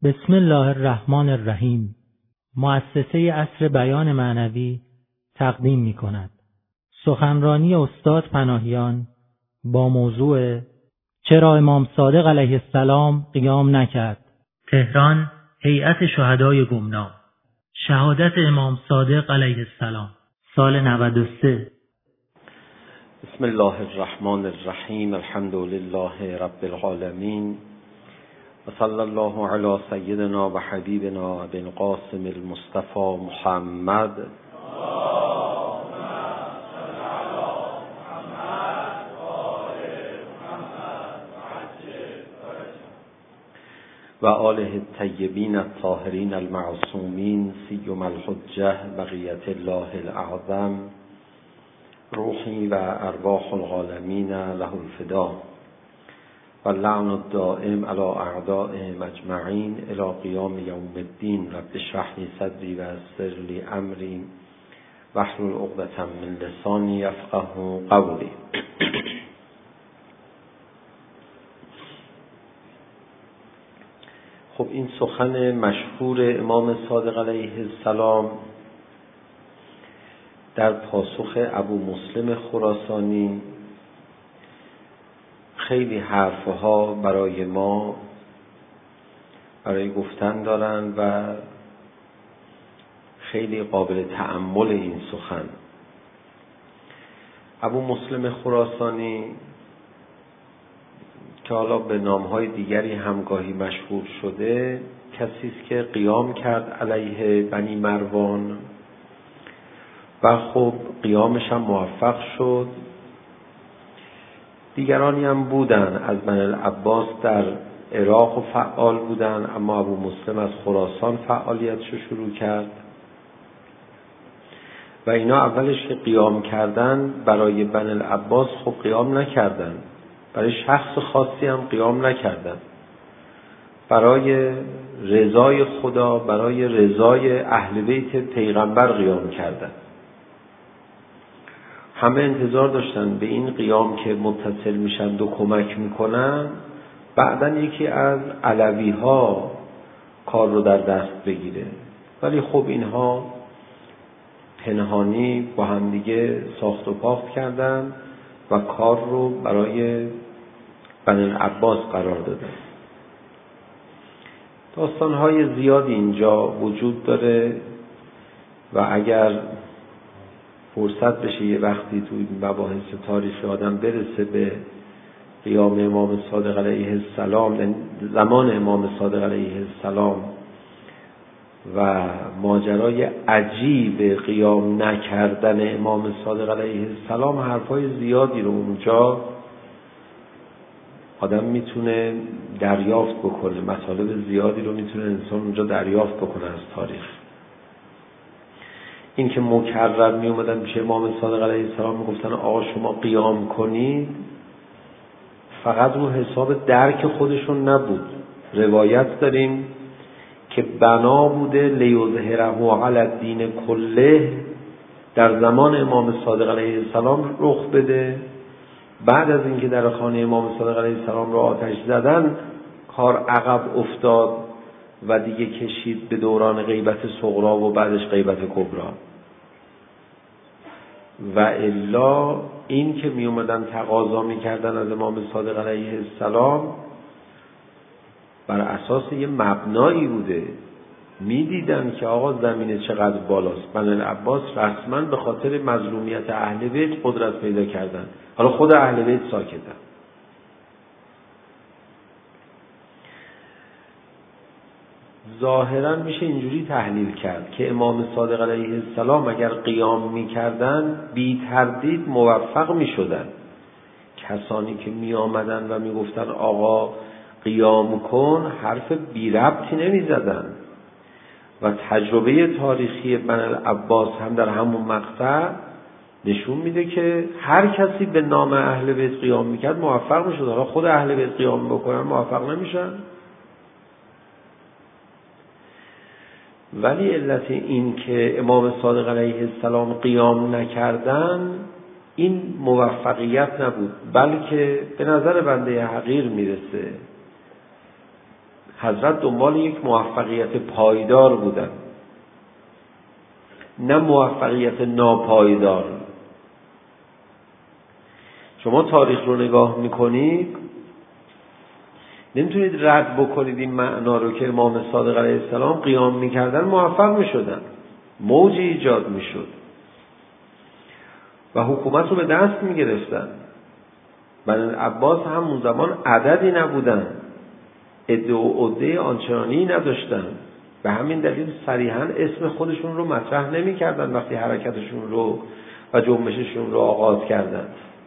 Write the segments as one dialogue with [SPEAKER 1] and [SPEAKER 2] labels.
[SPEAKER 1] بسم الله الرحمن الرحیم. مؤسسه عصر بیان معنوی تقدیم می کند سخنرانی استاد پناهیان با موضوع چرا امام صادق علیه السلام قیام نکرد؟ تهران، هیئت شهدای گمنام. شهادت امام صادق علیه السلام، سال 93.
[SPEAKER 2] بسم الله الرحمن الرحیم. الحمد لله رب العالمین و صلی الله علی سیدنا و حبیبنا ابی القاسم المصطفى محمد و آله الطیبین الطاهرین المعصومین سیما الحجة بقیة الله الاعظم روحی و ارواح العالمین له الفدا و اللعن الدائم علی اعدائهم اجمعین الی قیام یوم الدین. رب اشرح لی صدری و یسر لی امری واحلل عقدة من لسانی یفقهوا قولی. خب این سخن مشهور امام صادق علیه السلام در پاسخ ابو مسلم خراسانی خیلی حرفها برای ما برای گفتن دارند و خیلی قابل تأمل این سخن. ابو مسلم خراسانی که حالا به نامهای دیگری همگاهی مشهور شده، کسی است که قیام کرد علیه بنی مروان و خب قیامش هم موفق شد. دیگرانی هم بودن از بنی العباس در عراق و فعال بودن، اما ابو مسلم از خراسان فعالیتشو شروع کرد و اینا اولش که قیام کردن برای بنی العباس خب قیام نکردن، برای شخص خاصی هم قیام نکردن، برای رضای خدا، برای رضای اهل بیت پیغمبر قیام کردن. همه انتظار داشتن به این قیام که متصل میشن و کمک میکنن بعداً یکی از علوی ها کار رو در دست بگیره، ولی خب اینها پنهانی با هم دیگه ساخت و پاخت کردن و کار رو برای بنی العباس قرار دادن. داستان‌های زیادی اینجا وجود داره و اگر فرصت بشه یه وقتی توی مباحث تاریخی آدم برسه به قیام امام صادق علیه السلام، زمان امام صادق علیه السلام و ماجرای عجیب قیام نکردن امام صادق علیه السلام، حرفای زیادی رو اونجا آدم میتونه دریافت بکنه، مطالب زیادی رو میتونه انسان اونجا دریافت بکنه از تاریخ. این که مکرر می اومدن پیش امام صادق علیه السلام میگفتن آقا شما قیام کنید، فقط رو حساب درک خودشون نبود. روایت داریم که بنا بوده لیظهره علی الدین کله، در زمان امام صادق علیه السلام رخ بده. بعد از اینکه در خانه امام صادق علیه السلام رو آتش زدن کار عقب افتاد و دیگه کشید به دوران غیبت صغرا و بعدش غیبت کبرا. و الا این که می اومدن تقاضا می کردن از امام صادق علیه السلام بر اساس یه مبنایی بوده. می دیدن که آقا زمینه چقدر بالاست. بنی العباس رسما به خاطر مظلومیت اهل بیت قدرت پیدا کردن، حالا خود اهل بیت ساکتن. ظاهرا میشه اینجوری تحلیل کرد که امام صادق علیه السلام اگر قیام میکردن بی تردید موفق میشدن. کسانی که می آمدن و میگفتن آقا قیام کن حرف بی ربطی نمیزدن و تجربه تاریخی بنی العباس هم در همون مقطع نشون میده که هر کسی به نام اهل بیت قیام میکرد موفق میشد. حالا خود اهل بیت قیام بکنن موفق نمیشن. ولی علت این که امام صادق علیه السلام قیام نکردن این موفقیت نبود، بلکه به نظر بنده حقیر میرسه حضرت دنبال یک موفقیت پایدار بودن، نه موفقیت ناپایدار. شما تاریخ رو نگاه میکنید نمیتونید رد بکنید این معنا رو که امام صادق علیه السلام قیام میکردن موفق میشدن، موجی ایجاد میشد و حکومت رو به دست میگرفتن. بنی عباس همون زمان عددی نبودن، عده و عده آنچنانی نداشتن، به همین دلیل صریحاً اسم خودشون رو مطرح نمی‌کردن وقتی حرکتشون رو و جنبششون رو آغاز کردن.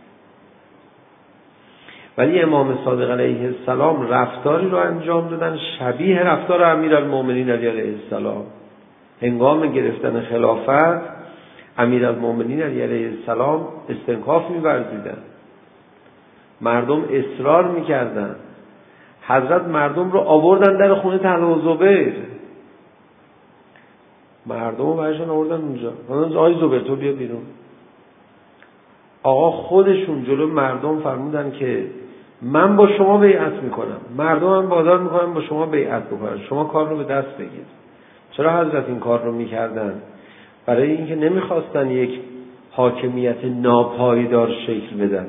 [SPEAKER 2] ولی امام صادق علیه السلام رفتاری رو انجام دادن شبیه رفتار امیرالمومنین علیه السلام. هنگام گرفتن خلافت امیرالمومنین علیه السلام استنکاف می‌ورزیدن، مردم اصرار می‌کردن، حضرت مردم رو آوردن در خونه طلحه و زبیر، مردم رو برشان آوردن اونجا، آقای زبیر تو بیا بیرون. آقا خودشون جلو مردم فرمودن که من با شما بیعت میکنم، مردم هم وادار میکنم با شما بیعت بکنن، شما کار رو به دست بگیر. چرا حضرت این کار رو میکردن؟ برای اینکه نمیخواستن یک حاکمیت ناپایدار شکل بدن.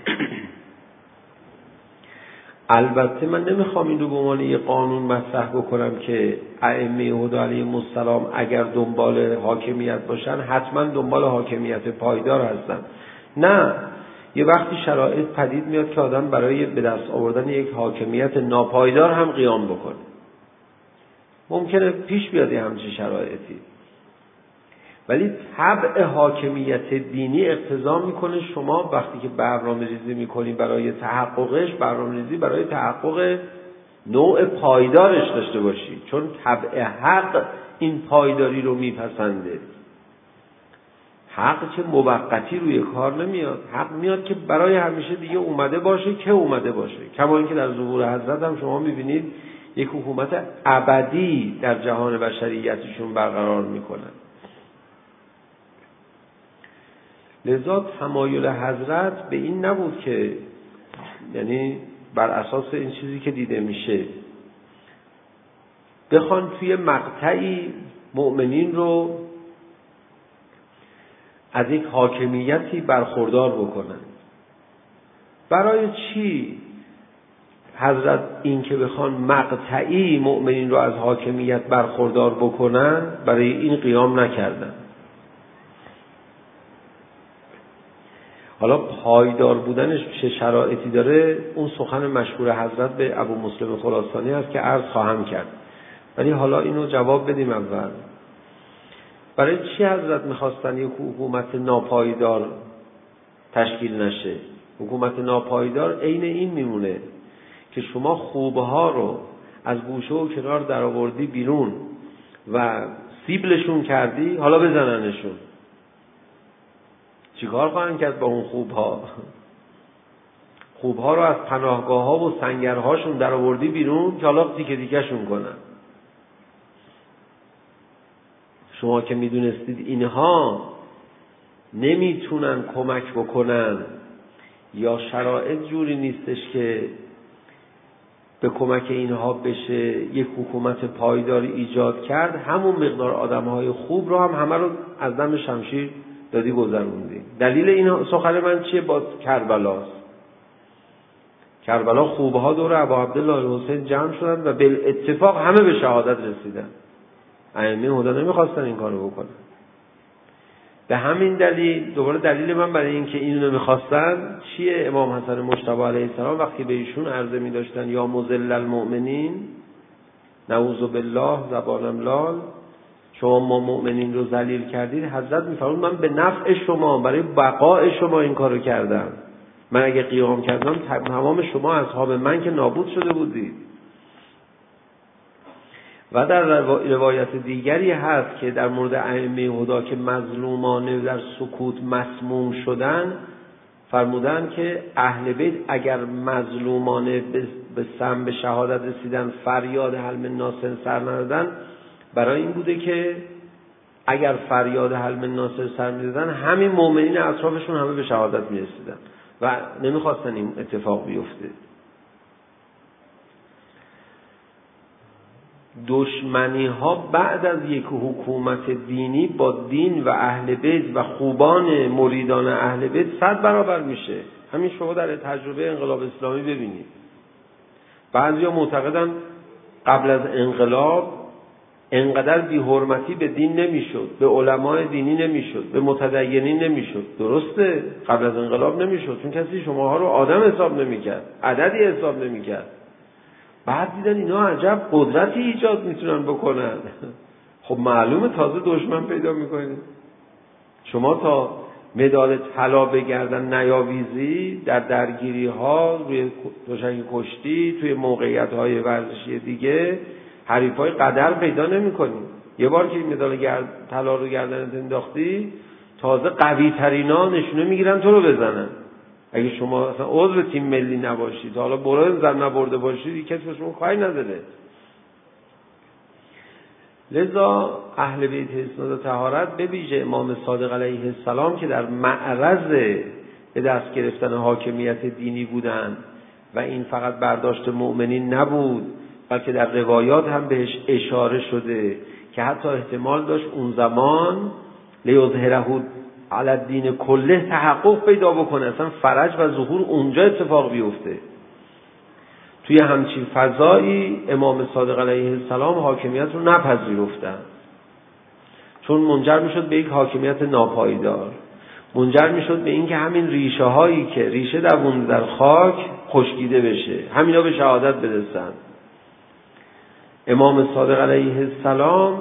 [SPEAKER 2] البته من نمیخوام این رو به عنوان یک قانون مطرح بکنم که ائمه هدی علیهم السلام اگر دنبال حاکمیت باشن حتما دنبال حاکمیت پایدار هستن. نه، یه وقتی شرایط پدید میاد که آدم برای به دست آوردن یک حاکمیت ناپایدار هم قیام بکنه. ممکنه پیش بیاد همچین شرایطی، ولی طبع حاکمیت دینی اقتضا میکنه شما وقتی که برنامه‌ریزی میکنی برای تحققش، برنامه‌ریزی برای تحقق نوع پایدارش داشته باشی، چون طبع حق این پایداری رو میپسنده. حق که موقتی روی کار نمیاد، حق میاد که برای همیشه دیگه اومده باشه که اومده باشه. کما اینکه در ظهور حضرت هم شما میبینید یک حکومت ابدی در جهان بشریتشون برقرار میکنن. لذا تمایل حضرت به این نبود که یعنی بر اساس این چیزی که دیده میشه بخوان توی مقطعی مؤمنین رو از یک حاکمیتی برخوردار بکنن. برای چی حضرت این که بخوان مقطعی مؤمنین رو از حاکمیت برخوردار بکنن برای این قیام نکردن؟ حالا پایدار بودنش چه شرایطی داره اون سخن مشهور حضرت به ابو مسلم خراسانی هست که عرض خواهم کرد، ولی حالا اینو جواب بدیم. اول برای چی حضرت میخواستن یک حکومت ناپایدار تشکیل نشه؟ حکومت ناپایدار عین این میمونه که شما خوبها رو از گوشه و کنار در آوردی بیرون و سیبلشون کردی، حالا بزننشون. چیکار خواهند کرد با اون خوبها؟ خوبها رو از پناهگاه ها و سنگرهاشون در آوردی بیرون که حالا تیکه تیکه شون کنن. شما که میدونستید اینها نمیتونن کمک بکنن یا شرایط جوری نیستش که به کمک اینها بشه یک حکومت پایداری ایجاد کرد، همون مقدار آدمهای خوب رو هم همه رو از دم شمشیر دادی گذروندی. دلیل این سخن من چیه؟ با کربلاست. کربلا خوبها دور ابا عبدالله حسین جمع شدن و بالاتفاق همه به شهادت رسیدن. ائمه هدی نمیخواستن این کارو بکنن. به همین دلیل دوباره دلیل من برای این که اینو نمیخواستن چیه؟ امام حسن مجتبی علیه السلام وقتی به ایشون عرضه می‌داشتن یا مذل المؤمنین نعوذ بالله زبانم لال، شما ما مؤمنین رو ذلیل کردید، حضرت می‌فرمود من به نفع شما برای بقای شما این کارو کردم. من اگه قیام کردم تمام شما اصحاب من که نابود شده بودید. و در روایت دیگری هست که در مورد ائمه هدی که مظلومانه در سکوت مسموم شدن فرمودن که اهل بیت اگر مظلومانه به سم به شهادت رسیدن فریاد حل من ناصر سر ندادن، برای این بوده که اگر فریاد حل من ناصر سر میدادن همین مؤمنین اطرافشون همه به شهادت میرسیدن و نمیخواستن این اتفاق بیفته. دشمنی ها بعد از یک حکومت دینی با دین و اهل بیت و خوبان مریدان اهل بیت 100 برابر میشه. همین شما در تجربه انقلاب اسلامی ببینید. بعضیا معتقدن قبل از انقلاب انقدر بی‌حرمتی به دین نمیشد، به علمای دینی نمیشد، به متدینین نمیشد. درسته، قبل از انقلاب نمیشد، چون کسی شماها رو آدم حساب نمیکرد، عددی حساب نمیکرد. بعد دیدن اینا عجب قدرتی ایجاد میتونن بکنن. خب معلومه تازه دشمن پیدا میکنید. شما تا مدال طلا به گردن نیاویزی در درگیری ها، روی دوشنگ کشتی، توی موقعیت های ورزشی دیگه حریفای قدر پیدا نمی‌کنی. یه بار که این مدال طلا رو گردنت انداختی، تازه قوی ترینا نشونه میگیرن تو رو بزنن. اگه شما اصلا عضو تیم ملی نباشید، حالا برنز زن نبرده باشید، کسی به شما کاری نداره. لذا اهل بیت اسناد و طهارت به ویژه امام صادق علیه السلام که در معرض به دست گرفتن حاکمیت دینی بودند و این فقط برداشت مؤمنین نبود، بلکه در روایات هم بهش اشاره شده که حتی احتمال داشت اون زمان لیظهره علی الدین کله تحقق پیدا بکنه، اصلا فرج و ظهور اونجا اتفاق بیفته. توی همچین فضایی امام صادق علیه السلام حاکمیت رو نپذیرفتن، چون منجر میشد به یک حاکمیت ناپایدار، منجر میشد به اینکه همین ریشه هایی که ریشه دوونده در خاک خشکیده بشه، همینا به شهادت برسن. امام صادق علیه السلام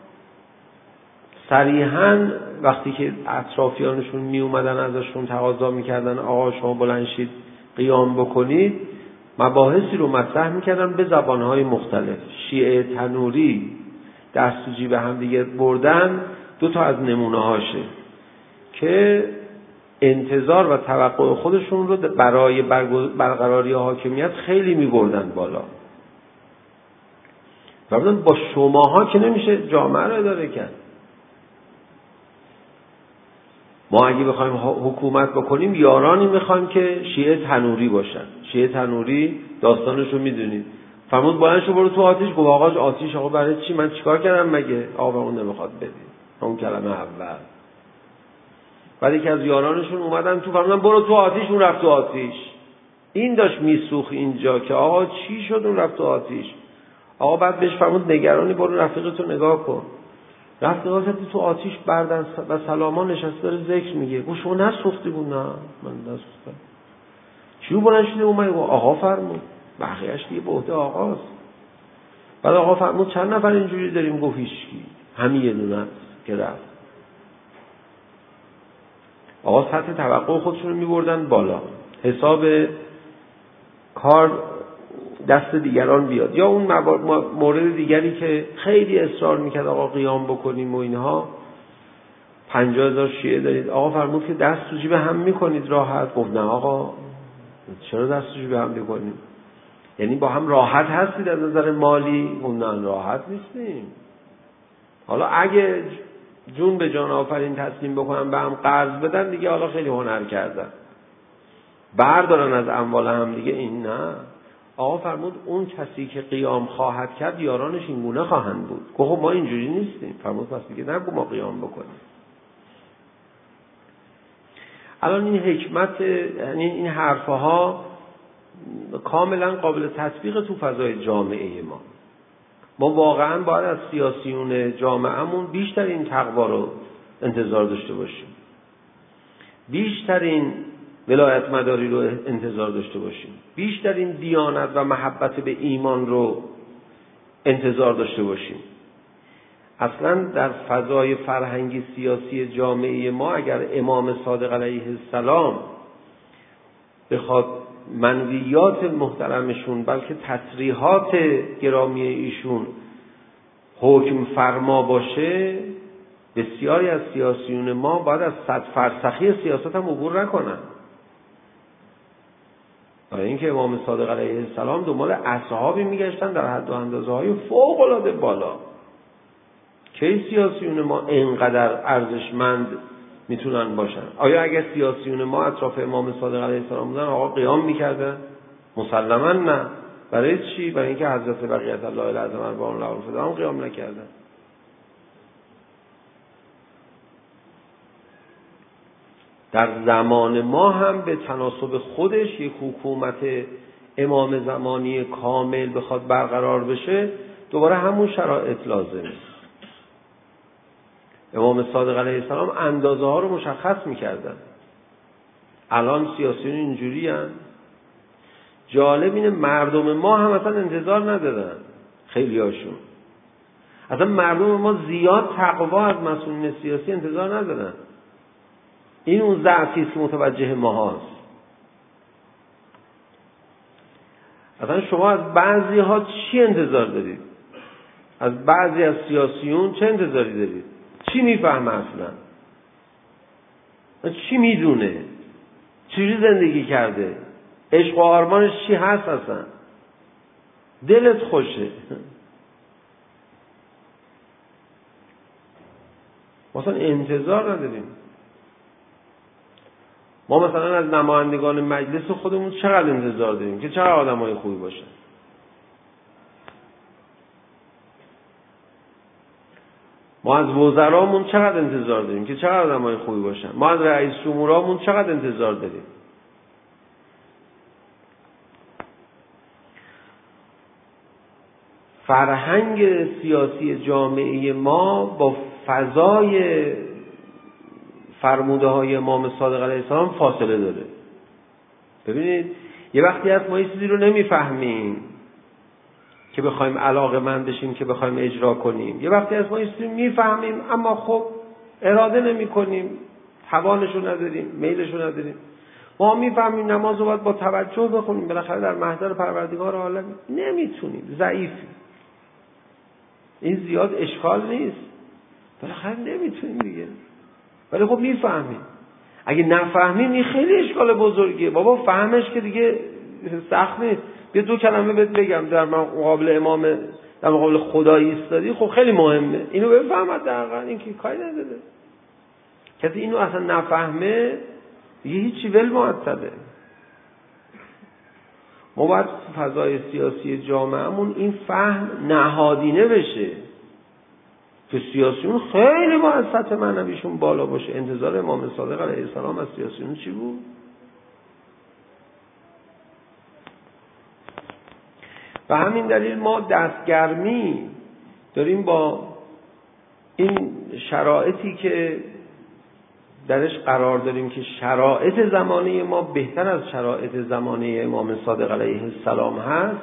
[SPEAKER 2] صریحاً وقتی که اطرافیانشون می اومدن ازشون تقاضا میکردن آقا شما بلند شید قیام بکنید، مباحثی رو مطرح میکردن به زبانهای مختلف. شیعه تنوری دست تو جیب هم دیگه بردن 2 از نمونه هاشه که انتظار و توقع خودشون رو برای برقراری حاکمیت خیلی میبردن بالا و بودن با شماها که نمیشه جامعه رو اداره کرد. ما اگه بخوایم حکومت بکنیم یارانی میخوایم که شیعه تنوری باشن. شیعه تنوری داستانش رو میدونید، فرمود بلند شو برو تو آتیش. گفت آقا آتیش، آقا برای چی؟ من چیکار کردم مگه؟ آقا اون نمیخواد بدید، اون کلمه اول. بعد یکی از یارانشون اومدن تو، فرمودن برو تو آتیش، اون رفت تو آتیش. این داشت میسوخ اینجا که آقا چی شد اون رفت تو آتیش. آقا بعد بهش فرمود نگرانی برو رفیقتو نگاه کن. رفت نگاه کرد تو آتیش بردن و سلاما نشسته داره ذکر میگه. گفت شما نسوختی بود؟ نه من نسوختم. چیو بلند شده اومد؟ آقا فرمود. بقیه‌اش دیگه به عهده آقاست. بعد آقا فرمود چند نفر اینجوری داریم؟ گفت هیچکی، همین یه دونه که رفت. آقا سطح توقع خودشون رو میبردن بالا، حساب کار دست دیگران بیاد. یا اون مورد دیگری که خیلی اصرار میکرد آقا قیام بکنیم و اینها، 50,000 شیعه دارید، آقا فرمود که دست تو جیب هم میکنید راحت. گفت نه آقا چرا دست تو جیب هم میکنیم؟ یعنی با هم راحت هستید از نظر مالی؟ اون نه راحت نیستیم. حالا اگه جون به جان آفرین تسلیم بکنن به هم قرض بدن دیگه حالا خیلی هنر کردن، بردارن از اموال هم دیگه، این نه. آقا فرمود اون کسی که قیام خواهد کرد یارانش این گونه خواهند بود. گفت ما اینجوری نیستیم. فرمود پس دیگه نگو ما قیام بکنیم. الان این حکمت، یعنی این حرفها کاملا قابل تطبیق تو فضای جامعه ما واقعا باید از سیاسیون جامعهمون بیشترین تقوا رو انتظار داشته باشیم، بیشترین ولایت مداری رو انتظار داشته باشیم، بیشترین دیانت و محبت به ایمان رو انتظار داشته باشیم. اصلا در فضای فرهنگی سیاسی جامعه ما اگر امام صادق علیه السلام بخواد منویات محترمشون بلکه تصریحات گرامی ایشون حکم فرما باشه، بسیاری از سیاسیون ما باید از 100 فرسخی سیاست هم عبور نکنن. برای اینکه امام صادق علیه السلام دنبال اصحابی میگشتن در حد و اندازه های فوق العاده بالا. کی سیاسیون ما اینقدر ارزشمند میتونن باشن؟ آیا اگر سیاسیون ما اطراف امام صادق علیه السلام بودن آقا قیام میکردن؟ مسلماً نه. برای چی؟ برای اینکه حضرت بقیت الله العظیم ارواح له الفدا هم قیام نکردن. در زمان ما هم به تناسب خودش یک حکومت امام زمانی کامل بخواد برقرار بشه، دوباره همون شرایط لازمه. امام صادق علیه السلام اندازه ها رو مشخص میکردن. الان سیاسیون اینجوری هن. جالب اینه مردم ما هم اصلا انتظار ندادن، خیلی هاشون اصلا مردم ما زیاد تقوا از مسئولین سیاسی انتظار ندادن. این اون ضعفی است که متوجه ما هست. اصلا شما از بعضی ها چی انتظار دارید؟ از بعضی از سیاسیون چه انتظاری دارید؟ چی میفهمه اصلا؟ چی میدونه؟ چجوری زندگی کرده؟ عشق و آرمانش چی هست اصلا؟ دلت خوشه. مثلا انتظار نداریم. ما مثلا از نمایندگان مجلس خودمون چقدر انتظار داریم که چقدر آدمای خوبی باشن. ما از وزرامون چقدر انتظار داریم که چقدر آدمای خوبی باشن. ما از رئیس جمهورامون چقدر انتظار داریم. فرهنگ سیاسی جامعه ما با فضای فرموده های امام صادق علیه السلام فاصله داره. ببینید یه وقتی هست ما یه چیزی رو نمیفهمیم که بخوایم علاقه‌مند بشیم که بخوایم اجرا کنیم. یه وقتی هست ما یه چیزی میفهمیم اما خب اراده نمی کنیم، توانشو نداریم، میلشو نداریم. ما میفهمیم نماز رو باید با توجه بخونیم، بالاخره در محضر پروردگار عالم نمیتونیم، ضعیفیم. این زیاد اشکال نیست، بالاخره نمیتونیم دیگه. ولی خب میفهمیم. اگه نفهمیم این خیلی اشکال بزرگیه. بابا فهمش که دیگه سخت نیست. بیا دو کلمه بهت بگم در مقابل امام، در مقابل خدا ایستادی، خب خیلی مهمه اینو بفهمد. دقیقاً این که کاری نداره. کسی اینو اصلا نفهمه دیگه هیچی ول معطله. ما باید فضای سیاسی جامعهمون این فهم نهادینه بشه که سیاسیون خیلی با از سطح معنویشون بالا باشه. انتظار امام صادق علیه السلام از سیاسیون چی بود؟ و همین دلیل ما دستگرمی داریم با این شرایطی که درش قرار داریم که شرایط زمانه ما بهتر از شرایط زمانه امام صادق علیه السلام هست،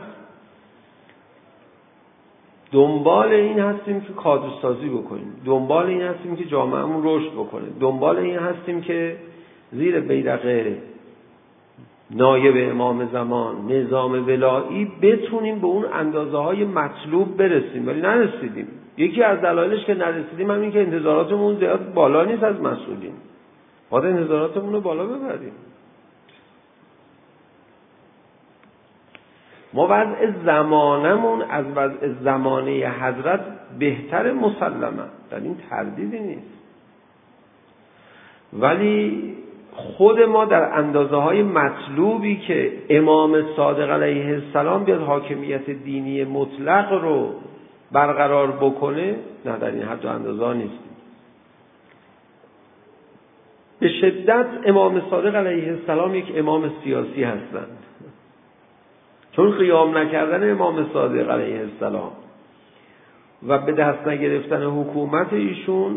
[SPEAKER 2] دنبال این هستیم که کادرسازی بکنیم، دنبال این هستیم که جامعهمون رشد بکنه، دنبال این هستیم که زیر بیرق نایب امام زمان، نظام ولایی، بتونیم به اون اندازه های مطلوب برسیم. ولی نرسیدیم. یکی از دلایلش که نرسیدیم همین که انتظاراتمون زیاد بالا نیست از مسئولین. باید انتظاراتمون رو بالا ببریم. ما وضع زمانمون از وضع زمانه حضرت بهتر مسلمه، در این تردیدی نیست. ولی خود ما در اندازه های مطلوبی که امام صادق علیه السلام بیاد حاکمیت دینی مطلق رو برقرار بکنه، نه در این حد و اندازه ها نیستیم. به شدت امام صادق علیه السلام یک امام سیاسی هستند، چون قیام نکردن امام صادق علیه السلام و به دست نگرفتن حکومت ایشون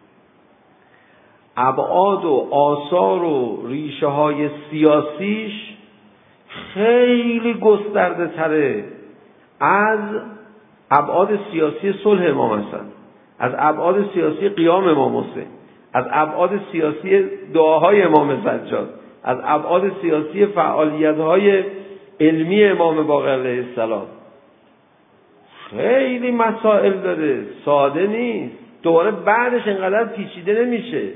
[SPEAKER 2] ابعاد و آثار و ریشه های سیاسیش خیلی گسترده تره از ابعاد سیاسی صلح امام حسن، از ابعاد سیاسی قیام امام حسین، از ابعاد سیاسی دعاهای امام سجاد، از ابعاد سیاسی فعالیت‌های علمی امام باقر علیه السلام. خیلی مسائل داره، ساده نیست. دوباره بعدش انقدر پیچیده نمیشه.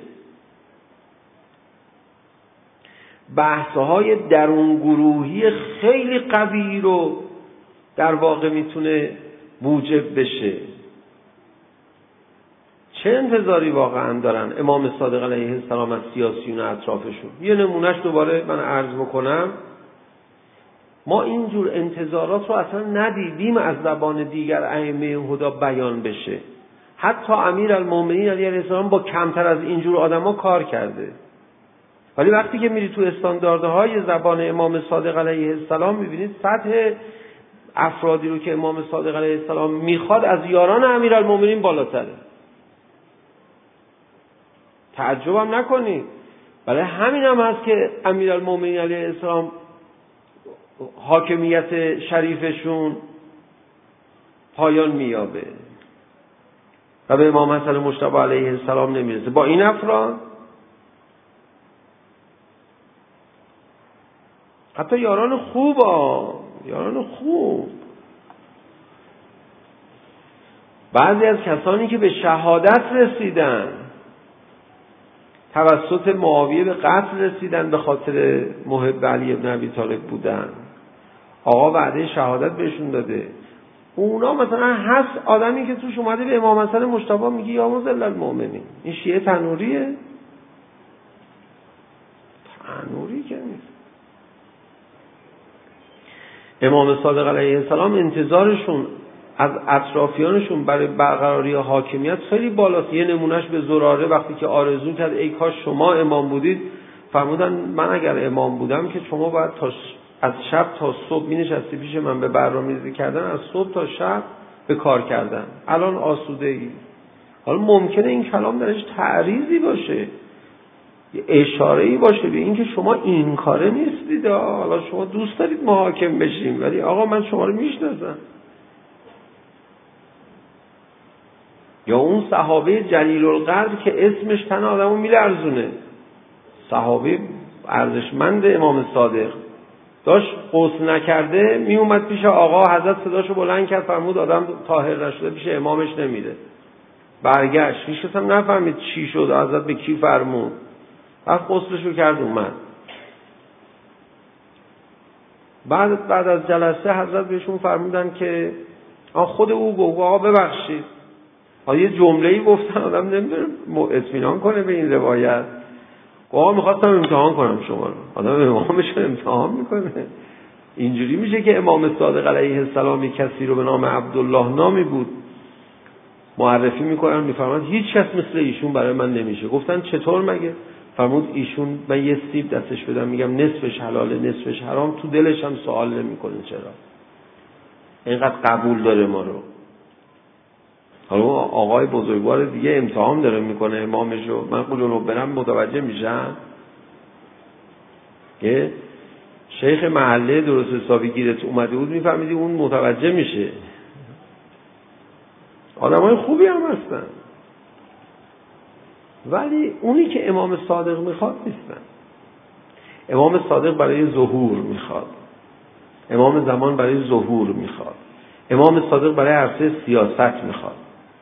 [SPEAKER 2] بحث‌های درون گروهی خیلی قوی رو در واقع میتونه موجب بشه. چه انتظاری واقعا دارن امام صادق علیه السلام از سیاسیون اطرافشون؟ یه نمونهش دوباره من عرض بکنم. ما اینجور انتظارات رو اصلا ندیدیم از زبان دیگر ائمه هدی بیان بشه. حتی امیرالمومنین علیه السلام با کمتر از اینجور آدما کار کرده. ولی وقتی که میری تو استانداردهای زبان امام صادق علیه السلام میبینید سطح افرادی رو که امام صادق علیه السلام میخواد از یاران امیرالمومنین بالاتره. تعجب هم نکنید. برای همین هم هست که امیرالمومنین علیه السلام حاکمیت شریفشون پایان مییابه و به امام حسن مجتبی علیه السلام نمیرسه. با این افراد حتی یاران خوب بعضی از کسانی که به شهادت رسیدن توسط معاویه به قتل رسیدن به خاطر محب علی ابن ابی طالب بودن، آقا وعده شهادت بهشون داده. اونا مثلا هست آدمی که توش اومده به امام حسن مجتبی میگه یا مذل المؤمنین. این شیعه تنوریه؟ تنوری که نیست. امام صادق علیه السلام انتظارشون از اطرافیانشون برای برقراری حاکمیت خیلی بالاست. یه نمونهش به زراره وقتی که آرزو کرد ای کاش شما امام بودید، فرمودن من اگر امام بودم که شما باید از شب تا صبح می نشستی پیش من به برنامه‌ریزی کردن، از صبح تا شب به کار کردن. الان آسوده ای. حالا ممکنه این کلام درش تعریضی باشه، یه اشاره‌ای باشه به این که شما این کاره نیستید. حالا شما دوست دارید ما حاکم بشیم، ولی آقا من شما رو میشناسم. یا اون صحابه جلیل القدر که اسمش تن آدمو میلرزونه، صحابه ارزشمند امام صادق، داشت غسل نکرده می اومد پیش آقا، حضرت صداشو بلند کرد فرمود آدم طاهر نشده پیش امامش نمیره. برگشت، هیچ کس هم نفهمید چی شد، حضرت به کی فرمود، رفت غسلشو کرد اومد. بعد از جلسه حضرت بهشون فرمودن که خود او گفت آقا ببخشید، یه جمله‌ای گفتن آدم نمیدونه اطمینان کنه به این روایت. آقا میخواستم امتحان کنم شما رو. آدم امامش رو امتحان میکنه. اینجوری میشه که امام صادق علیه السلام کسی رو به نام عبدالله نامی بود معرفی میکنن، میفرماد هیچ کس مثل ایشون برای من نمیشه. گفتن چطور مگه؟ فرمود ایشون من یه سیب دستش بدم میگم نصفش حلاله نصفش حرام، تو دلش هم سوال نمیکنه چرا. اینقدر قبول داره ما رو. حالا آقای بزرگوار دیگه امتحان داره میکنه امامش رو، من جلو برم متوجه میشم که شیخ محله درست حسابی گیرت اومده بود میفهمیدی اون متوجه میشه. آدمای خوبی هم هستن ولی اونی که امام صادق میخواد نیستن. امام صادق برای ظهور میخواد، امام زمان برای ظهور میخواد، امام صادق برای عرصه سیاست میخواد.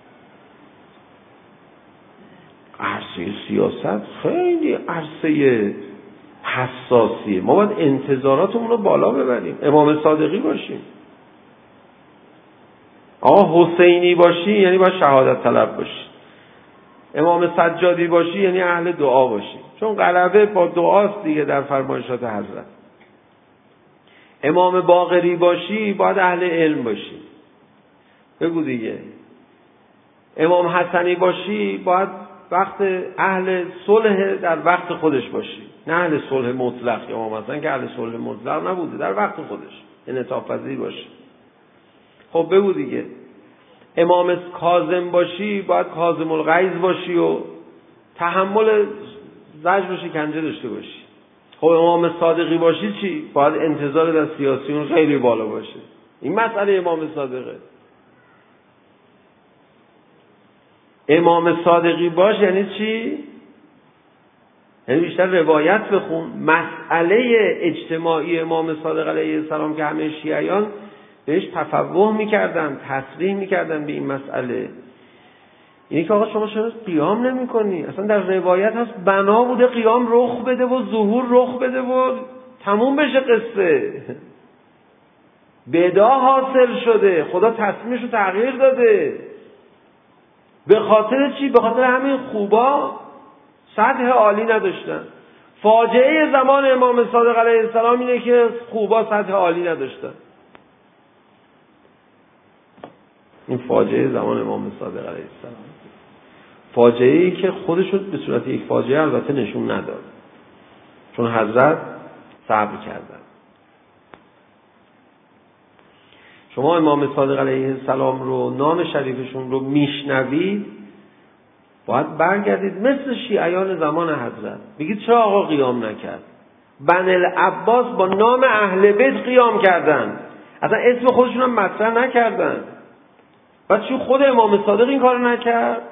[SPEAKER 2] عرصه سیاست خیلی عرصه حساسیه، ما باید انتظاراتمون رو بالا ببریم. امام صادقی باشیم، آقا حسینی باشی یعنی باید شهادت طلب باشی، امام سجادی باشی یعنی اهل دعا باشی، چون غلبه با دعاست دیگه در فرمایشات حضرت. امام باقری باشی باید اهل علم باشی، بگو دیگه. امام حسنی باشی باید وقت اهل صلح در وقت خودش باشی، نه اهل صلح مطلق. امام حسن که اهل صلح مطلق نبوده، در وقت خودش انعطاف پذیر باشی. خب بگو دیگه. امام کاظم باشی باید کاظم الغیظ باشی و تحمل زجر و شکنجه داشته باشی. خب امام صادقی باشی چی؟ باید انتظار از سیاسیون خیلی بالا باشه. این مسئله امام صادقه. امام صادقی باش یعنی چی؟ یعنی بیشتر روایت بخون. مسئله اجتماعی امام صادق علیه السلام که همه شیعیان بهش تفوه میکردن، تصریح میکردن به این مسئله، اینی که آقا شما چرا قیام نمی کنی؟ اصلا در روایت هست بنا بوده قیام رخ بده و ظهور رخ بده و تموم بشه قصه. بدا حاصل شده، خدا تصمیمش رو تغییر داده. به خاطر چی؟ به خاطر همین خوبا سطح عالی نداشتن. فاجعه زمان امام صادق علیه السلام اینه که خوبا سطح عالی نداشتن. این فاجعه زمان امام صادق علیه السلام، فاجعه‌ای که خودش رو به صورت یک فاجعه البته نشون نداد، چون حضرت صبر کردن. شما امام صادق علیه السلام رو، نام شریفشون رو میشنوید، باید برگردید مثل شیعیان زمان حضرت بگید چرا آقا قیام نکرد؟ بنی العباس با نام اهل بیت قیام کردن، اصلا اسم خودشون هم مطرح نکردن. بعد چون خود امام صادق این کار نکرد؟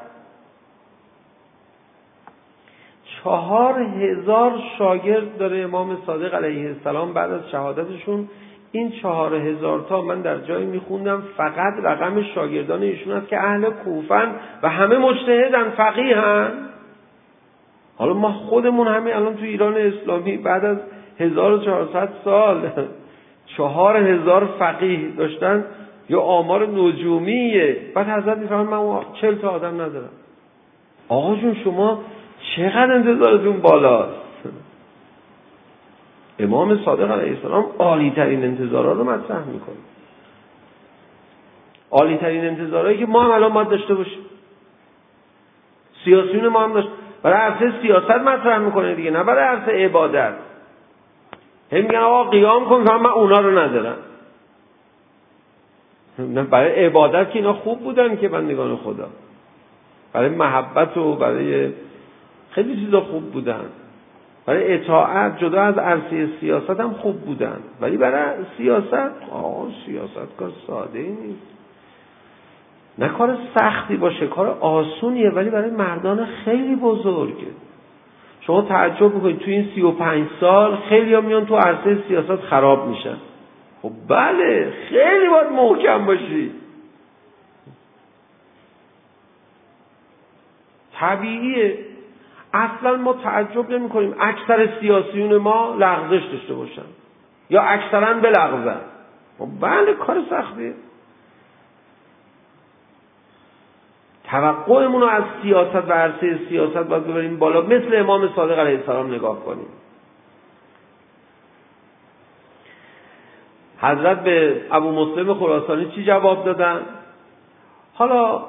[SPEAKER 2] 4000 شاگرد داره امام صادق علیه السلام بعد از شهادتشون. این 4000 تا من در جایی میخوندم فقط رقم شاگردان ایشون است که اهل کوفن و همه مجتهدن، فقیهن. حالا ما خودمون همین الان تو ایران اسلامی بعد از 1400 سال 4000 فقیه داشتن، یا آمار نجومیه. بعد حضرت میفهمن من 40 تا آدم ندارم. آقا جون شما چقدر انتظارتون بالاست؟ امام صادق علیه السلام عالی ترین انتظارات رو مطرح میکنه، عالی ترین انتظارهایی که ما هم الان باید داشته باشیم. سیاسیون ما هم داشت، برای عرصه سیاست مطرح میکنه دیگه، نه برای عرصه عبادت. هم میگن آقا قیام کن، من اونا رو ندارم. نه، برای عبادت که اینا خوب بودن که بندگان خدا، برای محبت و برای خیلی چیزا خوب بودن، برای اطاعت جدا از عرصه سیاست هم خوب بودن. ولی برای سیاست سیاست کار ساده نیست، نه کار سختی باشه، کار آسونیه، ولی برای مردان خیلی بزرگه. شما تعجب میکنید تو این 35 سال خیلی ها میان تو عرصه سیاست خراب میشن. خب بله، خیلی باید محکم باشی، طبیعیه. اصلا ما تعجب نمی کنیم اکثر سیاسیون ما لغزش داشته باشن یا اکثرا بلغزن. بله کار سختیه. توقعمون رو از سیاست و عرصه سیاست باید ببریم بالا، مثل امام صادق علیه السلام نگاه کنیم. حضرت به ابو مسلم خراسانی چی جواب دادن؟ حالا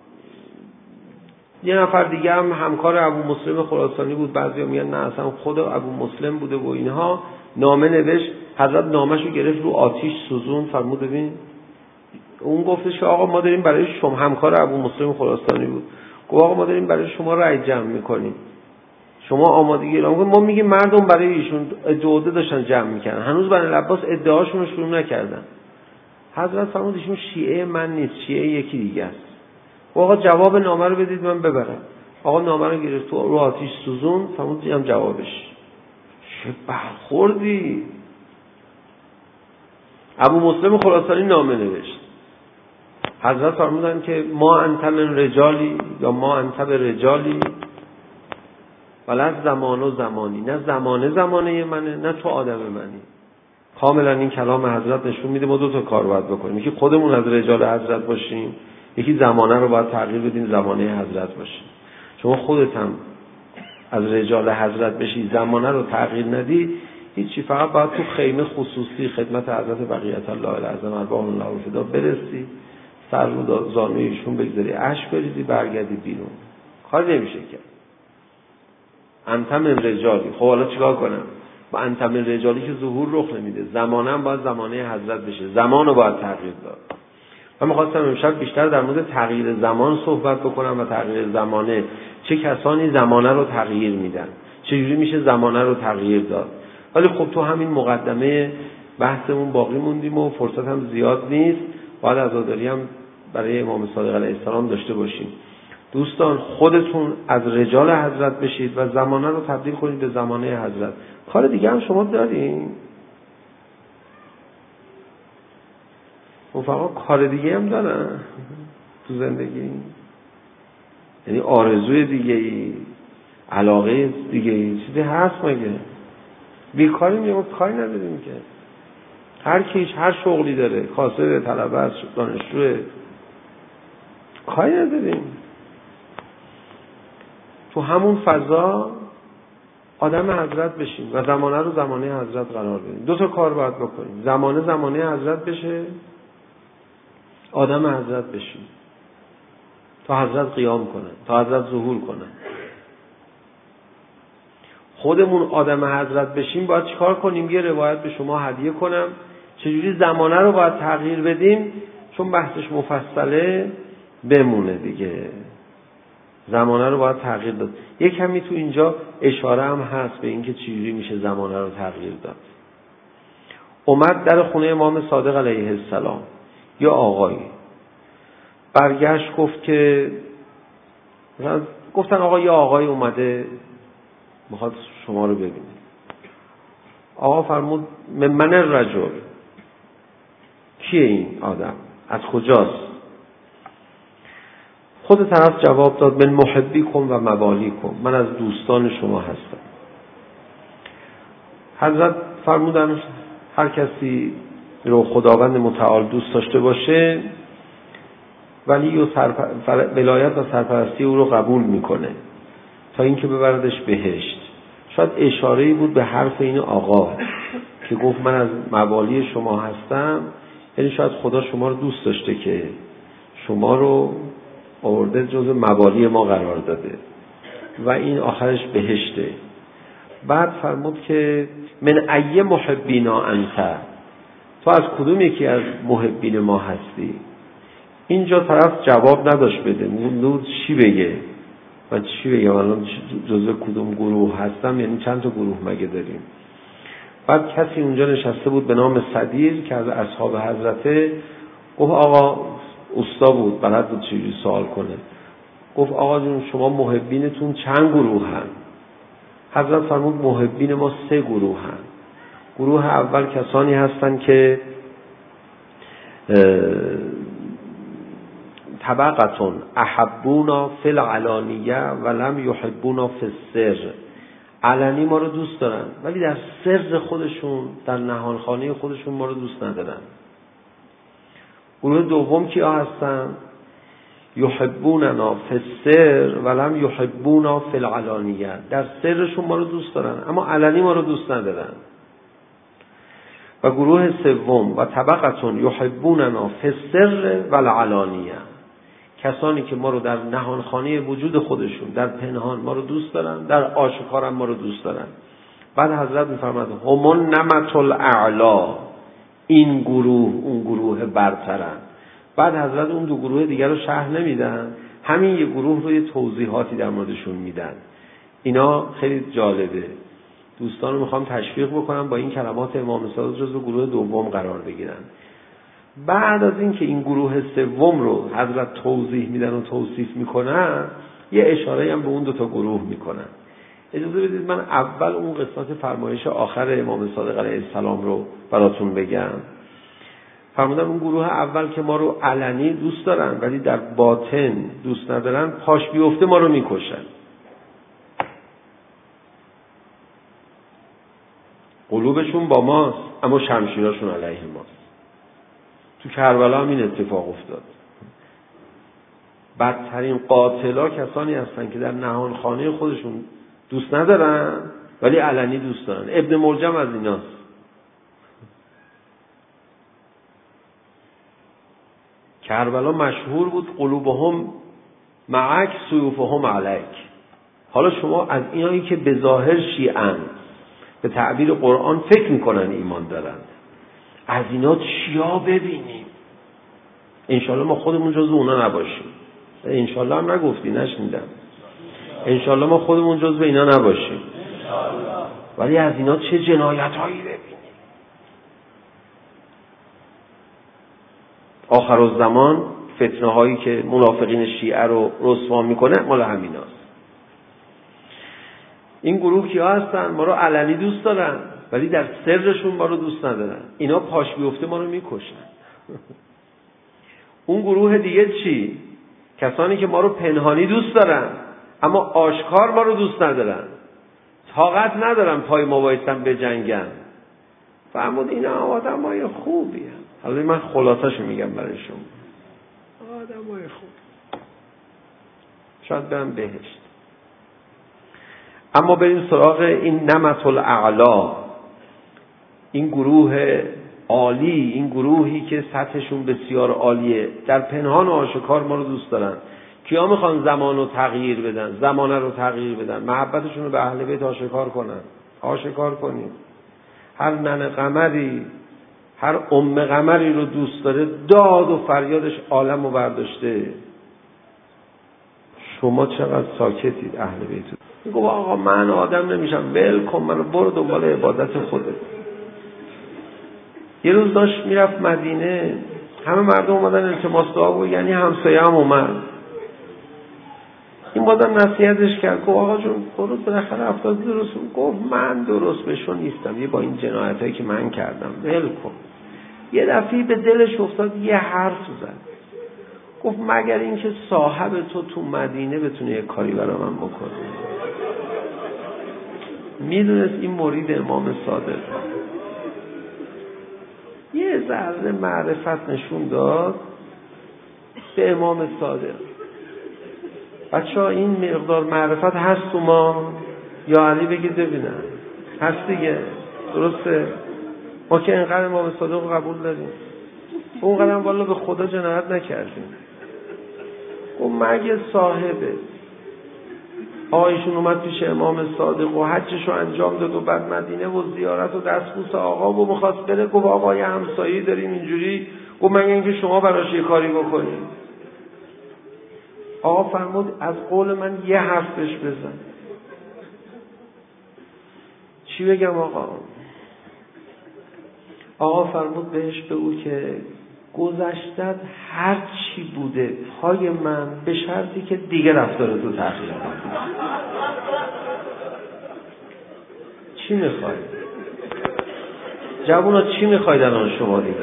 [SPEAKER 2] یه نفر دیگه هم همکار ابو مسلم خراسانی بود، بعضیا میگن نه اصلا خود ابو مسلم بوده و اینها. نامه نوشت، حضرت نامه‌شو گرفت رو آتیش سوزون، فرمود ببین. اون گفتش آقا ما داریم برای شما، همکار ابو مسلم خراسانی بود، گفت آقا ما داریم برای شما رأی جمع میکنیم، شما آمادگی اعلام کنید. ما میگیم مردم برای ایشون ادعا داشتن جمع میکنن، هنوز بنی العباس ادعاشون رو شروع نکردن. حضرت فرمود ایشون شیعه من نیست، شیعه یکی دیگه است. آقا جواب نامه رو بدید من ببرم. آقا نامه رو گرفت تو رو آتیش سوزون، فرمود دیدم جوابش. چه برخوردی. ابو مسلم خراسانی نامه نوشت. حضرت فرمودن که ما انت من رجالی، یا ما انت به رجالی ولی زمان و زمانی، نه زمانه منه نه تو آدم منی. کاملا این کلام حضرت نشون میده ما دو تا کار باید بکنیم، یکی خودمون از رجال حضرت باشیم، یکی زمانه رو باید تغییر بدیم زمانه حضرت باشیم. شما خودت هم از رجال حضرت بشی، زمانه رو تغییر ندی، هیچی، فقط باید تو خیمه خصوصی خدمت حضرت بقیت الله العظم ارواح الله الفدا برسی، سر رو زانوی ایشون بگذاری، اشک بریزی، برگردی بیرون. کار نمیشه کرد. انت من رجالی. خب حالا چیکار کنم؟ با انت من رجالی که ظهور رخ نمیده، زمانه هم باید زمانه حضرت بشه، زمان رو باید تغییر داد. من می‌خواستم امشب بیشتر در مورد تغییر زمان صحبت بکنم و تغییر زمانه، چه کسانی زمانه رو تغییر میدن، چجوری میشه زمانه رو تغییر داد. ولی خب تو همین مقدمه بحثمون باقی موندیم و فرصت هم زیاد نیست، باید عزاداری هم برای امام صادق علیه السلام داشته باشیم. دوستان خودتون از رجال حضرت بشید و زمانه رو تبدیل کنید به زمانه حضرت. کار دیگه هم شما دارین؟ رفقا کار دیگه هم دارن تو زندگی؟ یعنی آرزوی دیگه ای، علاقه دیگه ای، چیزی هست مگه؟ بیکاری میگم کاری نداریم که. هر کیش هر شغلی داره، کاسب، طلبه، دانشجو، کاری نداریم. تو همون فضا آدم حضرت بشیم و زمانه رو زمانه حضرت قرار بدیم. 2 تا کار باید بکنیم. زمانه حضرت بشه، آدم حضرت بشیم تا حضرت قیام کنن، تا حضرت ظهور کنن. خودمون آدم حضرت بشیم باید چیکار کنیم؟ یه روایت به شما هدیه کنم چجوری زمانه رو باید تغییر بدیم، چون بحثش مفصله بمونه دیگه. زمانه رو باید تغییر داد. یک کمی تو اینجا اشاره هم هست به اینکه چجوری میشه زمانه رو تغییر داد. اومد در خونه امام صادق علیه السلام یا آقایی برگشت گفت که گفتن آقا یا آقای اومده میخواد شما رو ببینه. آقا فرمود من الرجل، کیه این آدم؟ از کجاست؟ خود طرف جواب داد من محبیکم و موالیکم، من از دوستان شما هستم. حضرت فرمودن هر کسی رو خداوند متعال دوست داشته باشه ولی ولایت و سرپرستی او رو قبول میکنه تا اینکه ببردش بهشت. شاید اشاره‌ای بود به حرف این آقا که گفت من از موالی شما هستم، یعنی شاید خدا شما رو دوست داشته که شما رو آورده جزو موالی ما قرار داده و این آخرش بهشته. بعد فرمود که من ای محبینا انت، تو از کدوم یکی از محبین ما هستی؟ اینجا طرف جواب نداشت بده، موند چی بگه؟ من چی بگم الان جزو کدوم گروه هستم؟ یعنی چند تا گروه مگه داریم؟ بعد کسی اونجا نشسته بود به نام صدیر که از اصحاب حضرته، گفت آقا استا بود بلد بود چجوری سوال کنه، گفت آقا جون شما محبینتون چند گروه هن؟ حضرت فرمود محبین ما 3 گروه هن. گروه اول کسانی هستن که طبقتون احبونا فی العلانیه ولم یحبونا فی السر، علنی ما رو دوست دارن ولی در سر خودشون، در نهانخانه خودشون ما رو دوست ندارن. گروه دوم کیا هستن؟ یحبوننا فی السر ولم یحبونا فی العلانیه، در سرشون ما رو دوست دارن اما علنی ما رو دوست ندارن. و گروه سوم و طبقتون یحبوننا فی السر والعلانیه، کسانی که ما رو در نهانخانه وجود خودشون، در پنهان ما رو دوست دارن، در آشکار هم ما رو دوست دارن. بعد حضرت میفرماد همون نمت الاعلا، این گروه اون گروه برترن. بعد حضرت اون 2 گروه دیگر رو شرح نمیدن، همین یه گروه رو یه توضیحاتی در موردشون میدن. اینا خیلی جالبه، دوستان رو میخوام تشویق بکنم با این کلمات امام صادق جزو گروه دوم قرار بگیرن. بعد از این که این گروه سوم رو حضرت توضیح میدن و توصیف میکنن، یه اشاره هم به اون 2 تا گروه میکنن. اجازه بدید من اول اون قسمت فرمایش آخر امام صادق علیه السلام رو براتون بگم. فرمودن اون گروه اول که ما رو علنی دوست دارن ولی در باطن دوست ندارن، پاش بیفته ما رو میکشن. قلوبشون با ماست اما شمشیراشون علیه ماست. تو کربلا هم این اتفاق افتاد. بدترین قاتلا کسانی هستن که در نهانخانه خودشون دوست ندارن ولی علنی دوست دارن. ابن ملجم از ایناست. کربلا مشهور بود قلوبهم معک سیوفهم علیک. حالا شما از اینایی که به ظاهر شیعن، به تعبیر قرآن فکر میکنن ایمان دارن، از اینا چیا ببینیم؟ انشالله ما خودمون جزو اونا نباشیم. انشالله هم نگفتی، نشنیدم. انشالله ما خودمون جزو اینا نباشیم. ولی از اینا چه جنایت هایی ببینیم؟ آخرالزمان فتنه هایی که منافقین شیعه رو رسوا میکنه مال همیناست. این گروه کیا هستن؟ ما رو علنی دوست دارن ولی در سرشون ما رو دوست ندارن. اینا پاش بیفته ما رو میکشن. اون گروه دیگه چی؟ کسانی که ما رو پنهانی دوست دارن اما آشکار ما رو دوست ندارن. طاقت ندارن پای ما بایستن بجنگن. فرمود اینا آدمای خوبی هستن. حالا من خلاصه‌شو میگم برای شما. آدمای خوب. شاید برم بهشت. اما بریم سراغ این نمط الاعلا، این گروه عالی، این گروهی که سطحشون بسیار عالیه، در پنهان و آشکار ما رو دوست دارن. کیا میخوان زمان رو تغییر بدن، زمانه رو تغییر بدن، محبتشون رو به اهل بیت آشکار کنن؟ آشکار کنیم. هر ننه قمری، هر ام قمری رو دوست داره، داد و فریادش عالم رو برداشته. شما چقدر ساکتید اهل بیت. میگه آقا من آدم نمیشم، ول کن منو، برو دنبال عبادت خودت. یه روز داشت میرفت مدینه، همه مردم اومدن التماس دعا بود، یعنی همسایه هم اومد. این بازم نصیحتش کرد، گفت آقا جون برو بالاخره افتاد درست. گفت من درست بشو نیستم، یه با این جنایتایی که من کردم ول کن. یه دفعه به دلش افتاد، یه حرف زد، گفت مگر اینکه صاحب تو مدینه بتونه یه کاری برای من بکنه. میدونست این مرید امام صادق، یه ذره معرفت نشون داد به امام صادق. بچه‌ها این مقدار معرفت هست تو ما؟ یا علی بگید ببینم هست دیگه، درسته؟ ما که اینقدر امام صادق رو قبول داریم، اون قدر والا به خدا جنایت نکردیم. اون مگه صاحبه آقایشون اومد پیش امام صادق و حجش رو انجام داد و بعد مدینه و زیارت و دستبوس آقا و می‌خواست بره، گفت آقا یه همسایه‌ای داریم اینجوری، گفت مگه اینکه شما براش یه کاری بکنید. آقا فرمود از قول من یه حرف بهش بزن. چی بگم آقا؟ آقا فرمود بهش بگو که گذشتت هر چی بوده پای من، به شرطی که دیگه رفتارتو تغییر کنی. چی میخوای؟ جوونا چی میخواید الان شما دیگه؟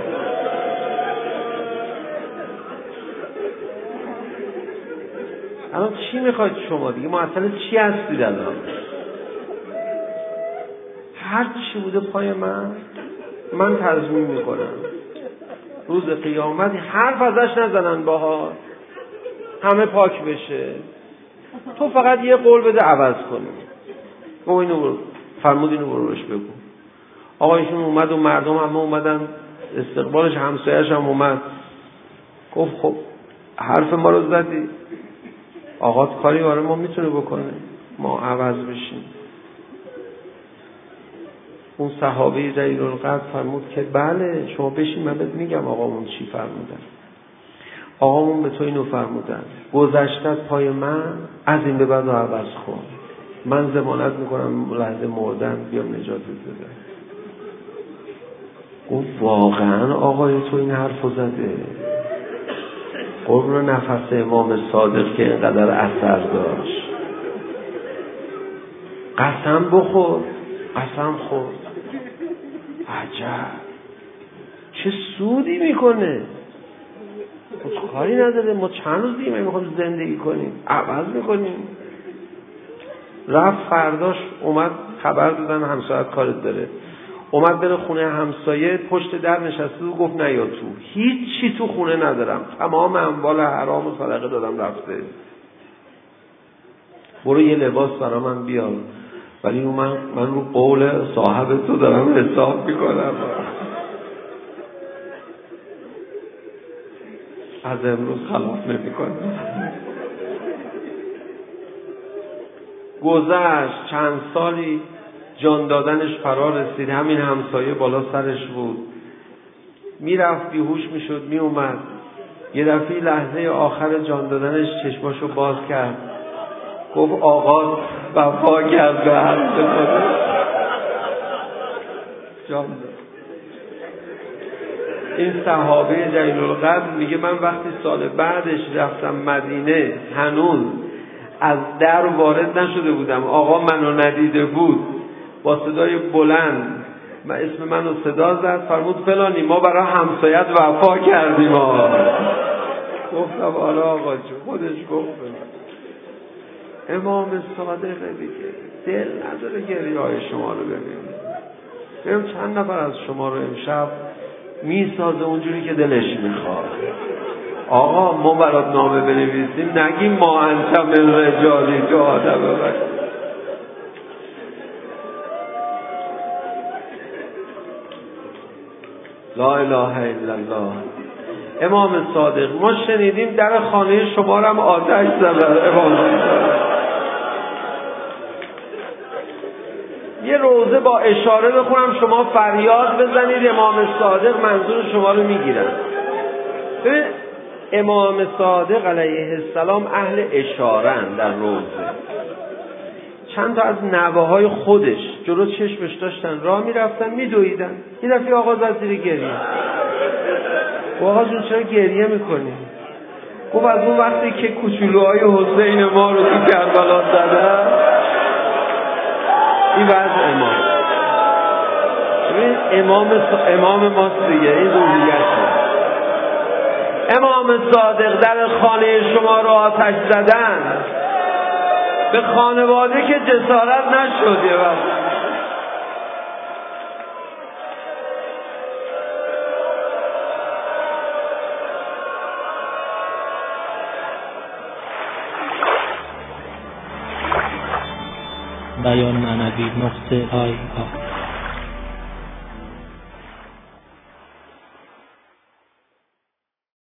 [SPEAKER 2] الان چی میخواید شما دیگه؟ معطل چی هستید الان؟ هر چی بوده پای من تضمین میکنم روز قیامت حرف ازش نزنن باها، همه پاک بشه، تو فقط یه قول بده عوض کنی. گفت اینو برو، فرمود اینو برو بهش بگو. آقایشون اومد و مردم همه اومدن استقبالش، همسایه‌اش هم اومد. گفت خب حرف ما رو زدی، آقا کاری برای ما میتونه بکنه، ما عوض بشیم. اون صحابه جلیل القدر فرمود که بله شما بشین من بهت میگم آقامون چی فرمودن. آقامون به تو اینو فرمودن، گذشتت پای من، از این به بعد عوض کن، من ضمانت میکنم لحظه مردن بیام نجاتت بدم. گفت واقعا آقای تو این حرفو زده؟ قربون نفس امام صادق که اینقدر اثر داشت. قسم بخور، قسم خورد. عجب چه سودی میکنه، خود کاری نداره، ما چند روز دیگه میخوایم زندگی کنیم، عوض میکنیم. رفت فرداش اومد خبر دادن همسایت کارت داره، اومد بره خونه همسایه، پشت در نشسته و گفت نه یا تو هیچ چی تو خونه ندارم، تمام اموال حرام و صدقه دادم رفته، برو یه لباس برا من بیار. ولی من رو قول صاحب تو دارم حساب میکنم، از امروز خلاف نمیکنم. گذشت چند سالی، جان دادنش فرا رسید، همین همسایه بالا سرش بود، میرفت بیهوش میشد میومد، یه دفعه لحظه آخر جان دادنش چشماشو باز کرد، گفت آقا وفا کرد به حرف خودش، جان داد. این صحابه جلیل القدر میگه من وقتی سال بعدش رفتم مدینه هنوز از در وارد نشده بودم، آقا منو ندیده بود، با صدای بلند اسم منو صدا زد، فرمود فلانی ما برای همسایت وفا کردیم. گفتم آره آقا جون، خودش گفت. امام صادق دیگه دل نداره گریه های شما رو ببینید. ببین چند نفر از شما رو امشب میسازه اونجوری که دلش میخواد. آقا ما برات نامه بنویسیم نگیم ما انت من رجالی تو آدم ببرد. لا اله الا الله. امام صادق ما شنیدیم در خانه شما رو هم آتش زدن. امام صادق یه روزه با اشاره بخونم شما فریاد بزنید امام صادق منظور شما رو میگیرن. ببین امام صادق علیه السلام اهل اشارن در روزه. چند تا از نوه‌های خودش جلو چشمش داشتن راه میرفتن میدویدن. یه دفعه آقا زد زیر گریه. آقا جون چرا گریه میکنی؟ گفت از اون وقتی که کوچولوهای حسین ما رو تو کربلا زدن این وضع امام. امام ماست دیگه، این روحیته. امام صادق در خانه شما رو آتش زدن، به خانواده که جسارت نشد. یه وقت
[SPEAKER 1] بیان معنوی نقطه آی